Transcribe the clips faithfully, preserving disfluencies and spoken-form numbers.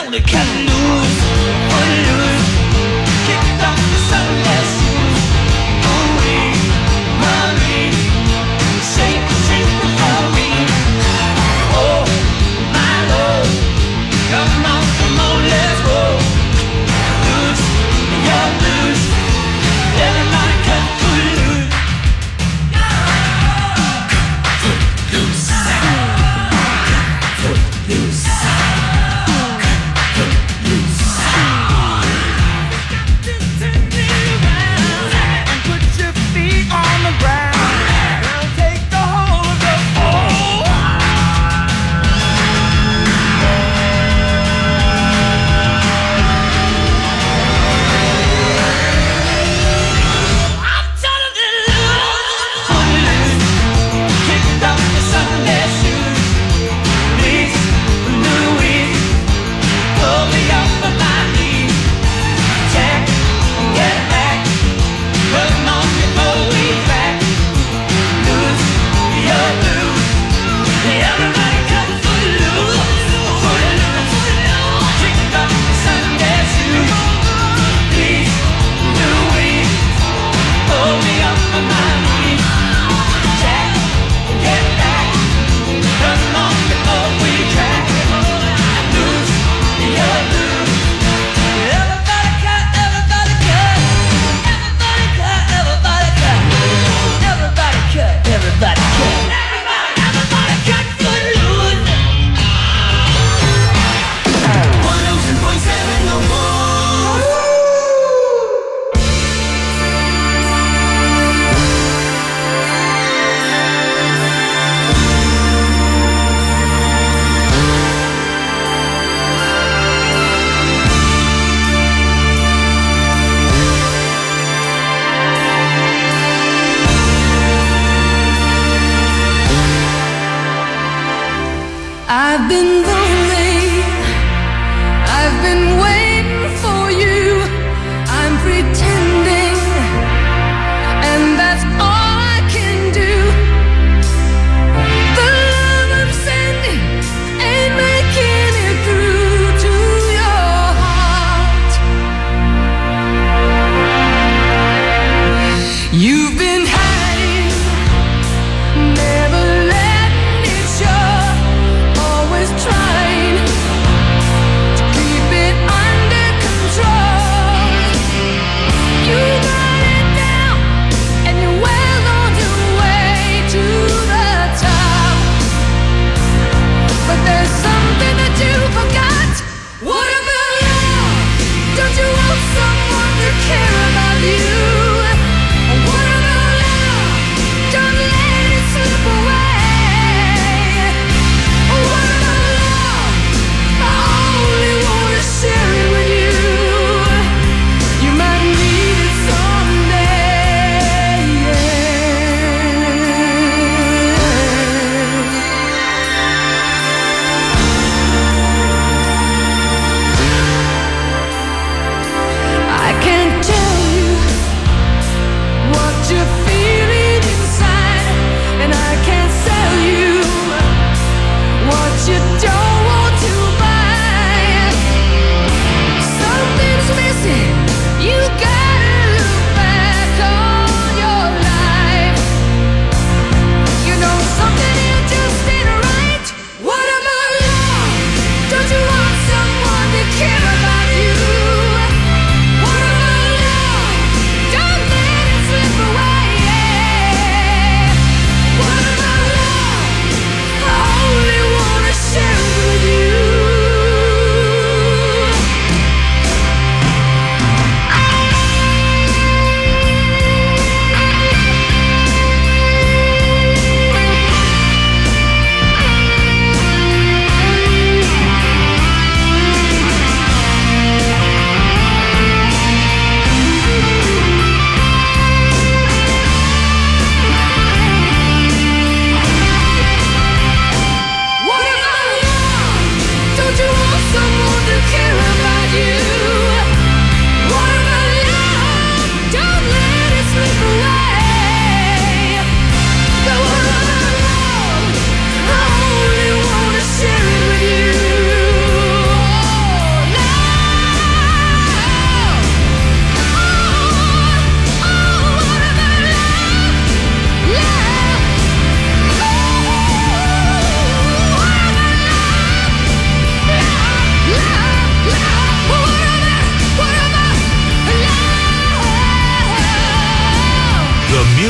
wanna cut loose, cut loose. Kicked off the Sunday shoes. Marie, Marie, shake, shake before me. Oh, my love, come on, come on, let's roll. Loose, you're loose. Everybody cut foot loose. Foot loose. Foot loose. Foot loose.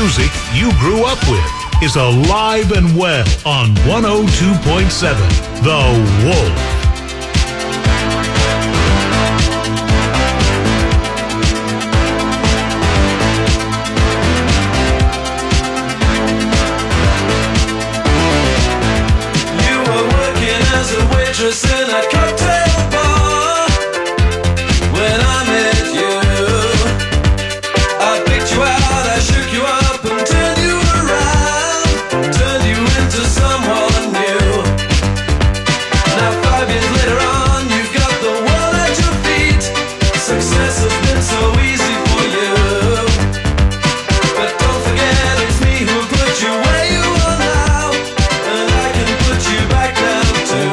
music you grew up with is alive and well on one oh two point seven The Wolf. Waitress in a cocktail bar. When I met you, I picked you out, I shook you up and turned you around, turned you into someone new. Now five years later on, you've got the world at your feet. Success has been so easy for you, but don't forget it's me who put you where you are now, and I can put you back down too.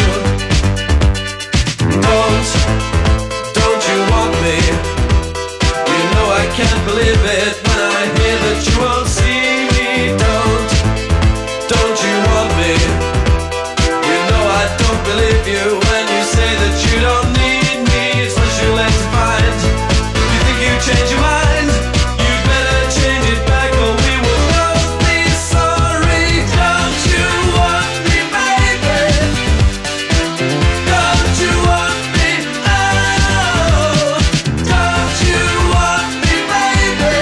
Don't, don't you want me? You know I can't believe it when I hear that you won't see me. Don't, don't you want me? You know I don't believe you when you say that you don't need me. It's what you left to find. You think you change your mind? You better change it back or we will both be sorry. Don't you want me, baby? Don't you want me? Oh, don't you want me, baby?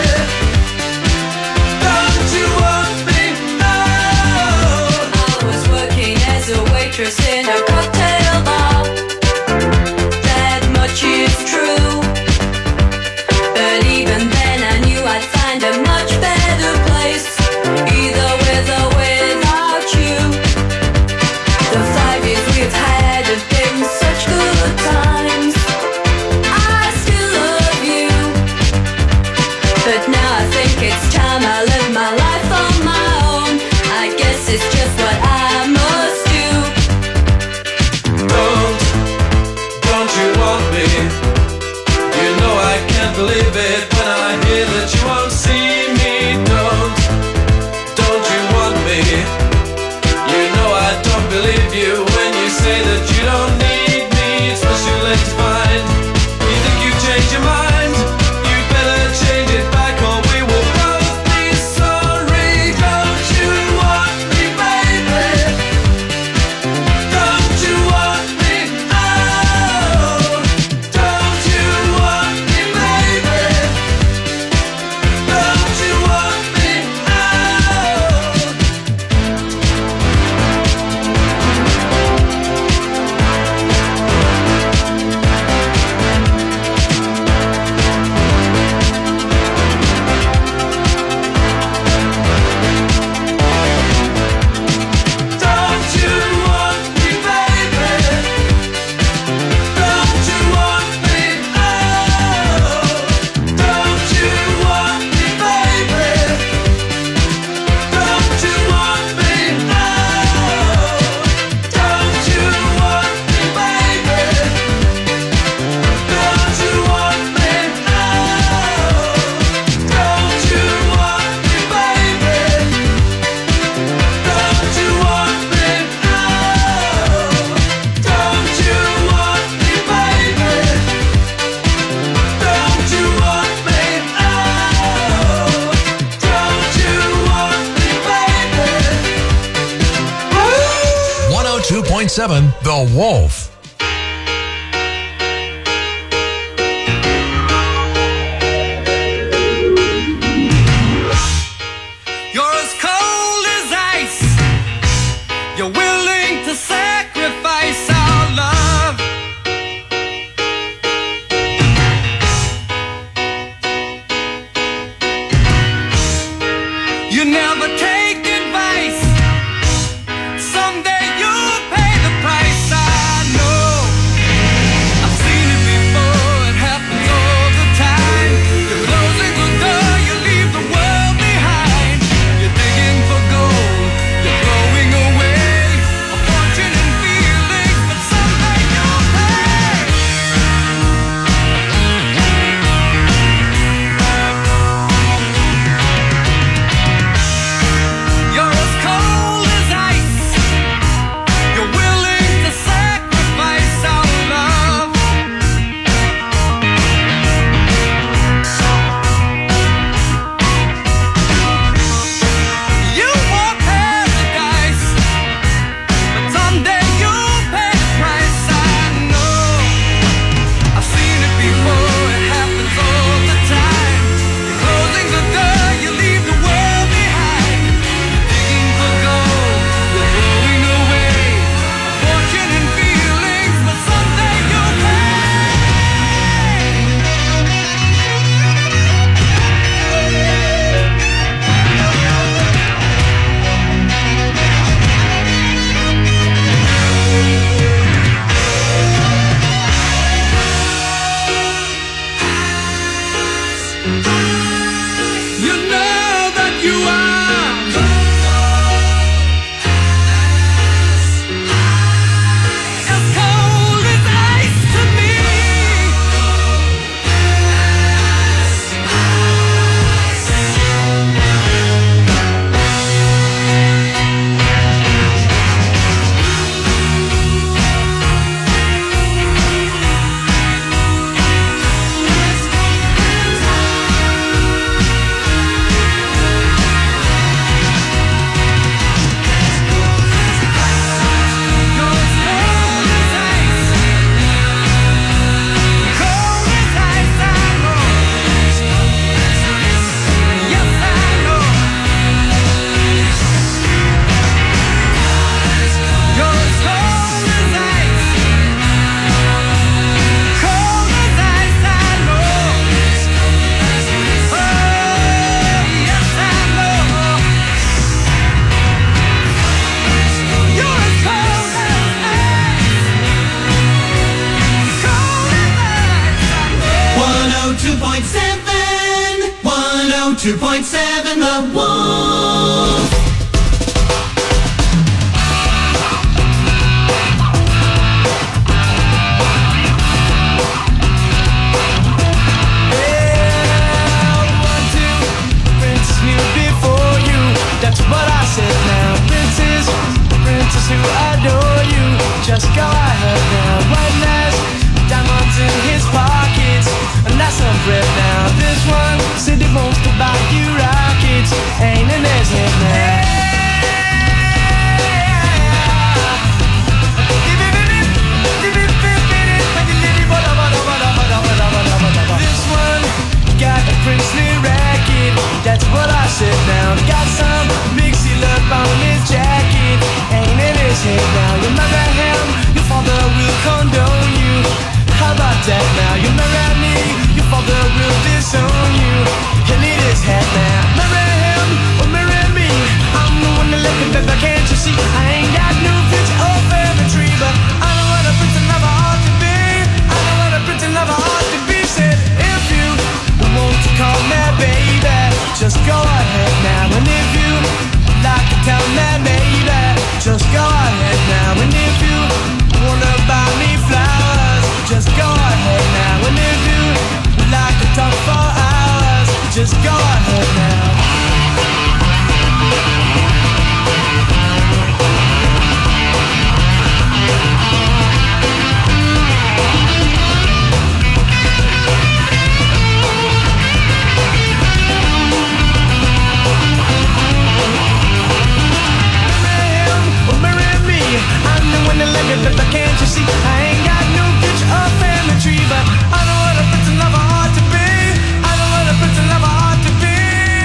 Don't you want me? Oh. I was working as a waitress in a cocktail bar. That much is true. But even then I knew I'd find a much better place, either with or without you. The five years we've had have been such good times. I still love you, but now I think it's time I live my life on my own. I guess it's just what I must do. Don't, don't you want me? You know I can't believe it when I hear that you won't see me. Don't, don't you want me? You know I don't believe you when you say that you don't need me. It's what you left to find. You think you changed your mind? You better change it back or we will both be sorry. Don't you want me, baby? Don't you want me? Oh, don't you want me, baby? Don't you want me? Oh. Don't you want me, baby? Don't you want me? Oh, don't you want me, baby? Don't you want me? Oh, don't you want me, baby? Don't you want me? Oh, don't you want me, baby? Don't you want me? Oh, don't you want me, baby? Don't you want me? Oh, don't you want me, baby? one oh two point seven The Wolf. You're as cold as ice. You're willing to sacrifice our love. You never take advice. Someday you'll pay the price, I know. oh two point seven, one oh two point seven, The Wolf. That's what I said now. Princess, princess who adore you. Just go ahead now. White lash, diamonds in his pockets, and that's some bread now. This one said he wants to buy you rockets. Ain't in his head now. This one got a princely racket. That's what I said now. Got some mixy love on his jacket. Ain't in his head now. You marry him, your father will condone you. How about that now? You marry me, your father will disown you. And in his head now. Marry him or marry me, I'm the one that left it, baby, can't you see? I ain't got no future or family tree, but I know what a prince and lover ought to be. I know what a prince and lover ought to be. Said if you want to call me baby, just go ahead now. And if you like to tell me maybe, just go ahead now. And if you wanna buy me flowers, just go ahead now. And if you like to talk for hours, just go ahead now. But can't you see, I ain't got no picture or family tree, but I know what a prince and lover ought to be. I know what a prince and lover ought to be.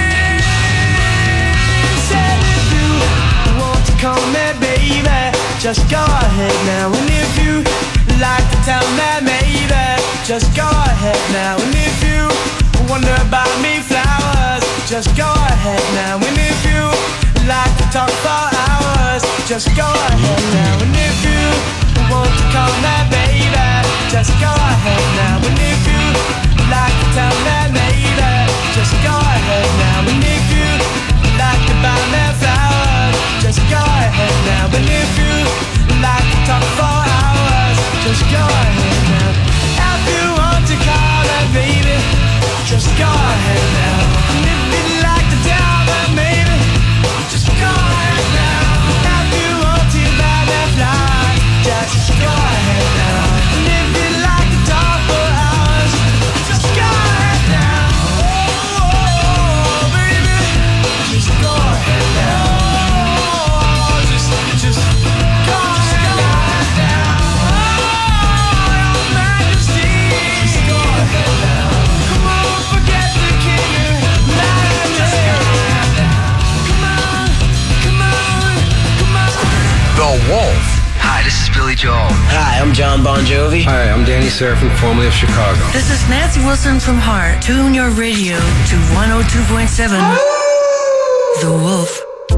Said if you want to call me baby, just go ahead now. And if you like to tell me maybe, just go ahead now. And if you wonder about me flowers, just go ahead now. And if you like to talk for hours, just go ahead now. And if you want to call me baby, just go ahead now. And if you like to tell me maybe, just go ahead now. And if you like to buy me flowers, just go ahead now. And if you like to talk for hours, just go ahead now. If you want to call me baby, just go ahead now. And if you like to tell me maybe, just go ahead now. If you want to buy me flowers, just go ahead now. And if you like to talk for hours, just go ahead now. Oh, baby, just go ahead now. Oh, just, just go ahead now. Oh, your Majesty, just go ahead now. Come on, forget the king and majesty. Come on, come on, come on. The Wolf. Hi, this is Billy Joel. Hi, I'm John Bon Jovi. Hi, I'm Danny Serafin, formerly of Chicago. This is Nancy Wilson from Heart. Tune your radio to one oh two point seven. The Wolf.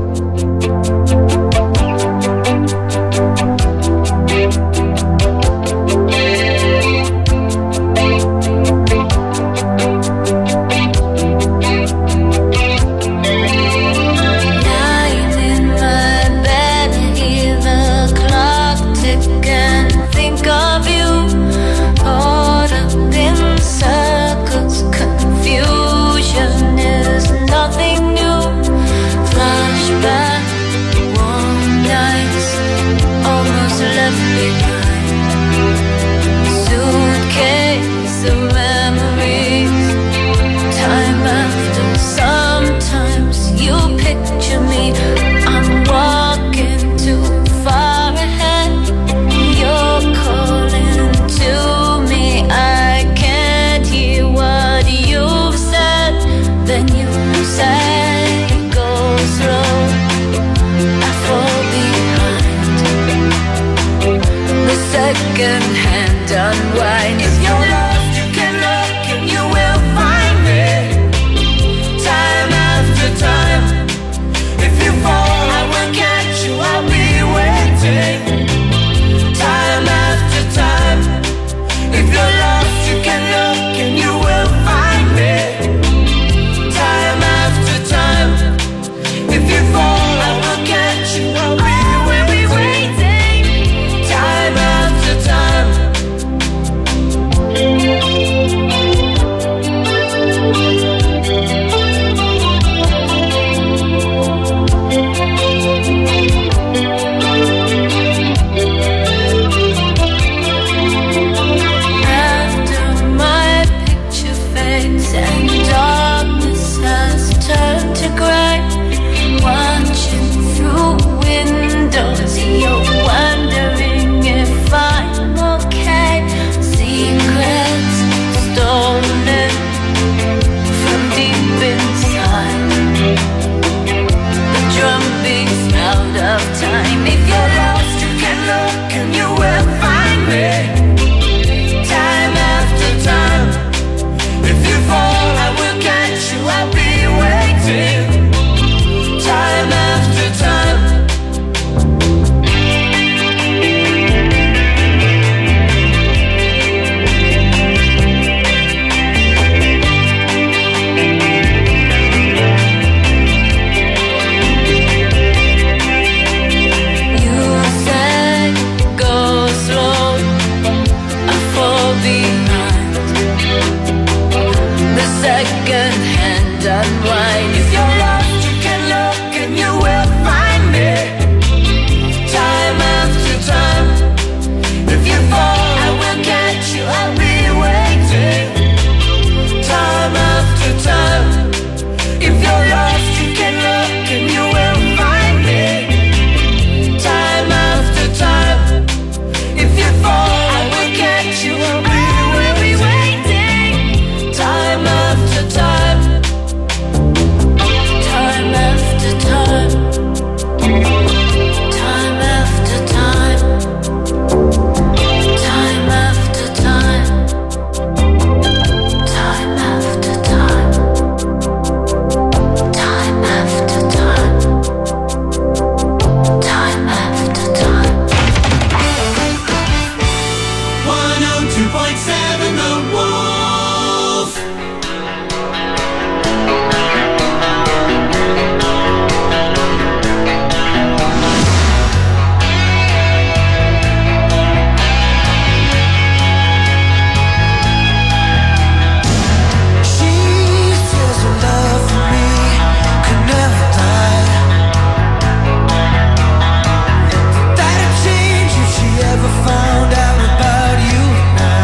Lying in my bed, hear the clock tick and think of you. Caught up in circles, confusion is nothing new. Flashback. unwind. If you're lost, you can look and you will find me. Time after time. If you fall, I will catch you, I'll be waiting. Time after time. If you're lost, you can look and you will find me. Time after time. If you fall, I will catch you, I'll be waiting. Time after time. Time after time. Time after time. Time after time. Time after time. Time after time. Time after time. one oh two point seven The Wolf. She says her love for me could never die. That'd change if she ever found out about you and I.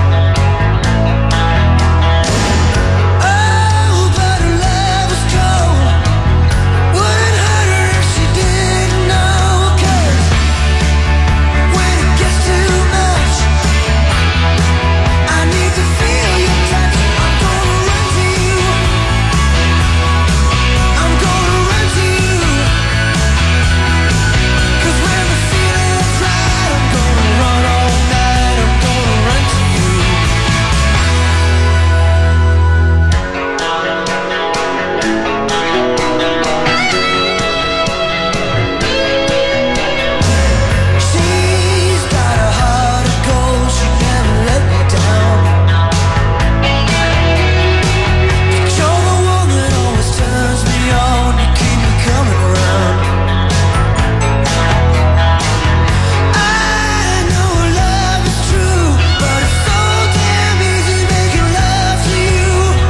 Oh, but her love is cold. Wouldn't hurt her if she didn't know. 'Cause when it gets too much, I need to feel your touch. I'm gonna run to you. I'm gonna run to you. 'Cause when the feeling's right, I'm gonna run all night. I'm gonna run to you. She's got a heart of gold. She never let me down. But you're the one that always turns me on. You keep me coming around. I know love is true, but it's so damn easy making love to you.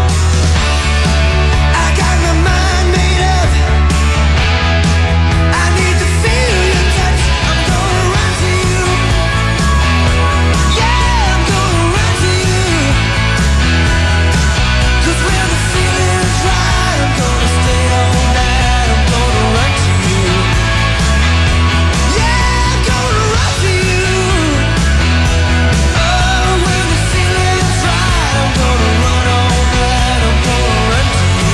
I got my mind made up. I need to feel your touch. I'm gonna run to you. Yeah, I'm gonna run to you. 'Cause when the feeling's right, I'm gonna stay all night. I'm gonna run to you. Yeah, I'm gonna run to you. Oh, when the feeling's right, I'm gonna run all night. I'm gonna run to you.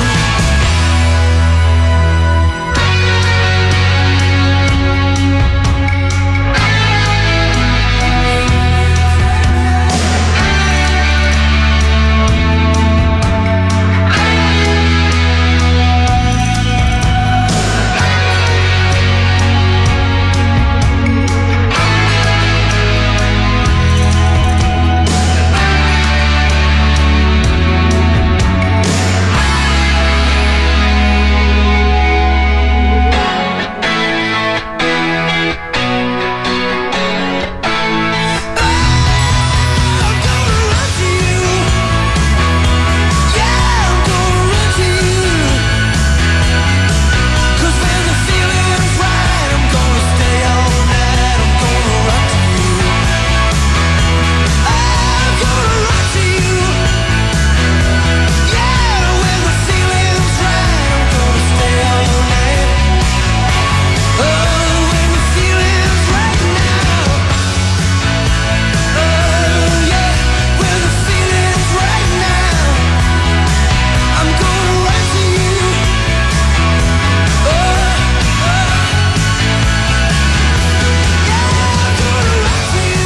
I'm gonna run to you. Yeah, I'm gonna run to you. 'Cause when the feeling's right, I'm gonna stay all night. I'm gonna run to you. I'm gonna run to you. Yeah, when the feeling's right, I'm gonna stay all night. Oh, when the feeling's right now. Oh yeah, when the feeling's right now, I'm gonna run to you. Oh, oh, yeah, I'm gonna run to you.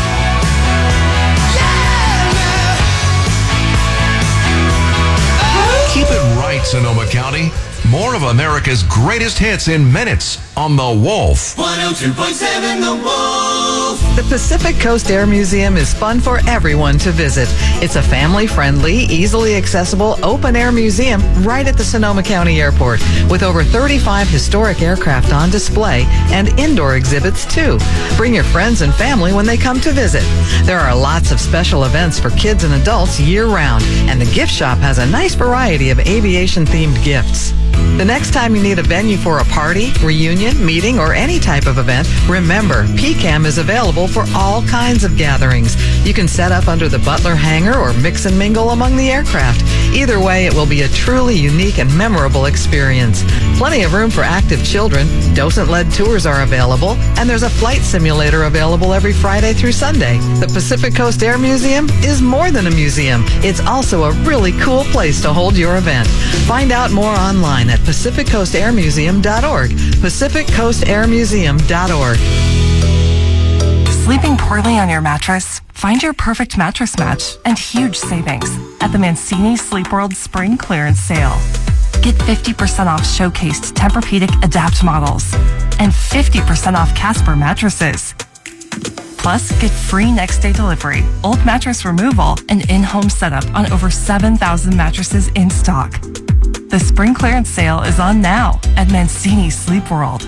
Yeah, now. Keep it right, Sonoma County. More of America's greatest hits in minutes on The Wolf. one oh two point seven The Wolf. The Pacific Coast Air Museum is fun for everyone to visit. It's a family-friendly, easily accessible, open-air museum right at the Sonoma County Airport with over thirty-five historic aircraft on display and indoor exhibits too. Bring your friends and family when they come to visit. There are lots of special events for kids and adults year-round, and the gift shop has a nice variety of aviation-themed gifts. The next time you need a venue for a party, reunion, meeting, or any type of event, remember, P CAM is available for all kinds of gatherings. You can set up under the Butler hangar or mix and mingle among the aircraft. Either way, it will be a truly unique and memorable experience. Plenty of room for active children, docent-led tours are available, and there's a flight simulator available every Friday through Sunday. The Pacific Coast Air Museum is more than a museum. It's also a really cool place to hold your event. Find out more online at pacific coast air museum dot org. pacific coast air museum dot org. Sleeping poorly on your mattress? Find your perfect mattress match and huge savings at the Mancini Sleep World Spring Clearance Sale. Get fifty percent off showcased Tempur-Pedic Adapt models and fifty percent off Casper mattresses. Plus, get free next-day delivery, old mattress removal, and in-home setup on over seven thousand mattresses in stock. The spring clearance sale is on now at Mancini Sleep World.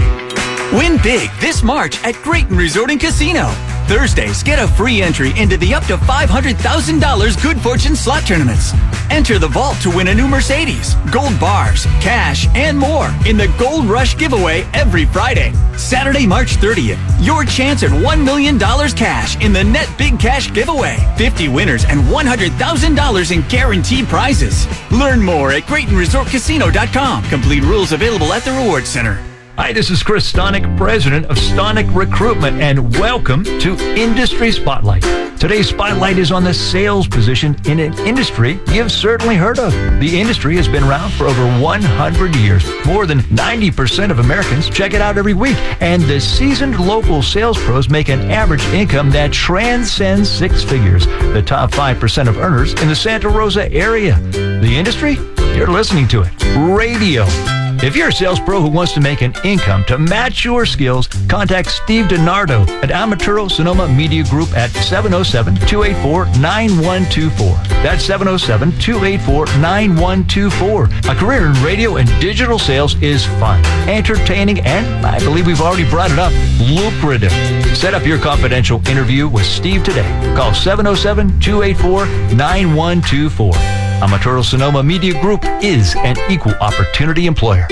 Win big this March at Grayton Resort and Casino. Thursdays, get a free entry into the up to five hundred thousand dollars Good Fortune slot tournaments. Enter the vault to win a new Mercedes, gold bars, cash, and more in the Gold Rush giveaway every Friday. Saturday, March thirtieth, your chance at one million dollars cash in the Net Big Cash giveaway. fifty winners and one hundred thousand dollars in guaranteed prizes. Learn more at Grayton Resort Casino dot com. Complete rules available at the Rewards Center. Hi, this is Chris Stonick, president of Stonick Recruitment, and welcome to Industry Spotlight. Today's spotlight is on the sales position in an industry you've certainly heard of. The industry has been around for over one hundred years. More than ninety percent of Americans check it out every week, and the seasoned local sales pros make an average income that transcends six figures. The top five percent of earners in the Santa Rosa area. The industry? You're listening to it. Radio. If you're a sales pro who wants to make an income to match your skills, contact Steve DiNardo at Amaturo Sonoma Media Group at seven oh seven, two eight four, nine one two four. That's seven oh seven, two eight four, nine one two four. A career in radio and digital sales is fun, entertaining, and I believe we've already brought it up, lucrative. Set up your confidential interview with Steve today. Call seven oh seven, two eight four, nine one two four. Amaturo Sonoma Media Group is an equal opportunity employer.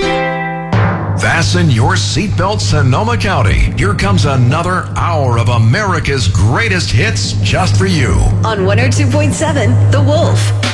Fasten your seatbelt, Sonoma County. Here comes another hour of America's greatest hits just for you. On one oh two point seven, The Wolf.